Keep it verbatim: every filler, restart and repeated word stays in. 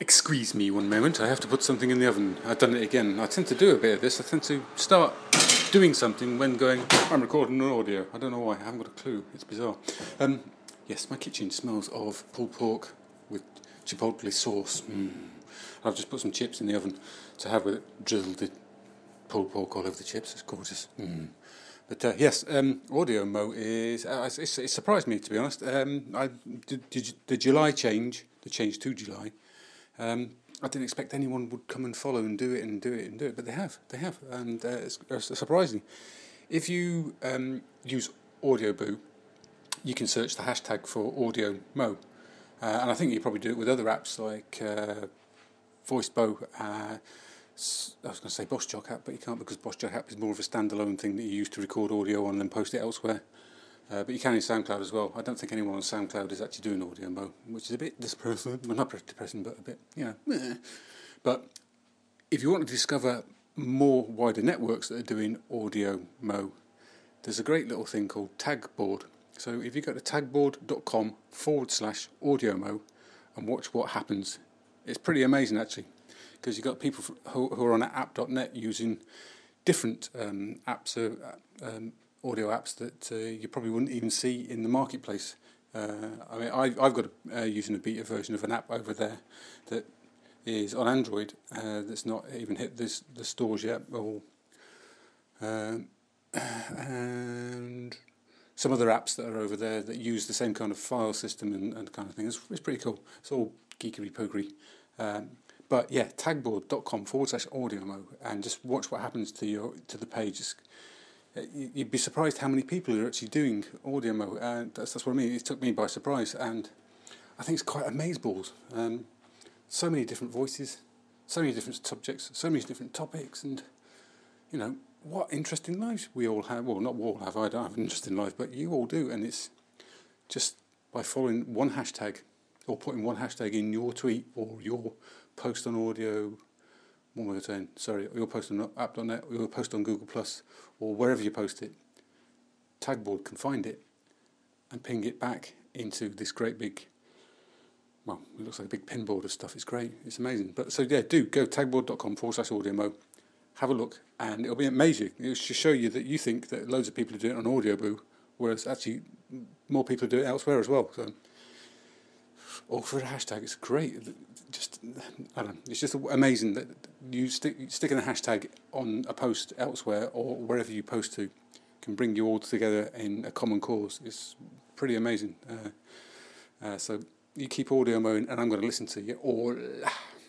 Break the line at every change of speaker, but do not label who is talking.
Excuse me one moment, I have to put something in the oven. I've done it again. I tend to do a bit of this. I tend to start doing something when going, I'm recording an audio. I don't know why, I haven't got a clue. It's bizarre. Um, yes, my kitchen smells of pulled pork with chipotle sauce. Mm. I've just put some chips in the oven to have with it, drizzled the pulled pork all over the chips. It's gorgeous. Mm. But uh, yes, um, Audio Mo is, uh, it's, it surprised me, to be honest. Um, I did, did the July change, the change to July, um, I didn't expect anyone would come and follow and do it and do it and do it, but they have, they have, and uh, it's, it's surprising. If you um, use Audioboo, you can search the hashtag for Audio Mo, uh, and I think you probably do it with other apps like uh, VoiceBo. Uh, I was going to say BossJock app, but you can't because BossJock app is more of a standalone thing that you use to record audio on and then post it elsewhere. Uh, but you can in SoundCloud as well. I don't think anyone on SoundCloud is actually doing Audio Mo, which is a bit depressing. Well, not depressing, but a bit, you know. Meh. But if you want to discover more wider networks that are doing Audio Mo, there's a great little thing called Tagboard. So if you go to tagboard.com forward slash Audio Mo and watch what happens, it's pretty amazing actually, because you've got people who, who are on app dot net using different um, apps, uh, um, audio apps that uh, you probably wouldn't even see in the marketplace. Uh, I mean, I, I've got a, uh, using a beta version of an app over there that is on Android uh, that's not even hit this, the stores yet, or um, and some other apps that are over there that use the same kind of file system and, and kind of thing. It's, it's pretty cool. It's all geekery pokery. Um, but yeah, tagboard.com forward slash audio mo and just watch what happens to your to the page. It's, you'd be surprised how many people are actually doing Audio Mo, and that's, that's what I mean. It took me by surprise, and I think it's quite amazeballs. Um, so many different voices, so many different subjects, so many different topics, and you know what interesting lives we all have. Well, not we all have. I don't have an interesting life, but you all do, and it's just by following one hashtag or putting one hashtag in your tweet or your post on audio. What am I saying? Sorry, or you'll post on app dot net, or you'll post on Google Plus, or wherever you post it. Tagboard can find it and ping it back into this great big, well, it looks like a big pinboard of stuff. It's great. It's amazing. But so yeah, do go tagboard.com forward slash audio mo. Have a look, and it'll be amazing. It'll just show you that you think that loads of people are doing it on Audioboo, whereas actually more people do it elsewhere as well. So, or for a hashtag, it's great. Just, I don't know, it's just amazing that you stick sticking a hashtag on a post elsewhere or wherever you post to can bring you all together in a common cause. It's pretty amazing. Uh, uh, so you keep Audio Mo, and I'm going to listen to you all.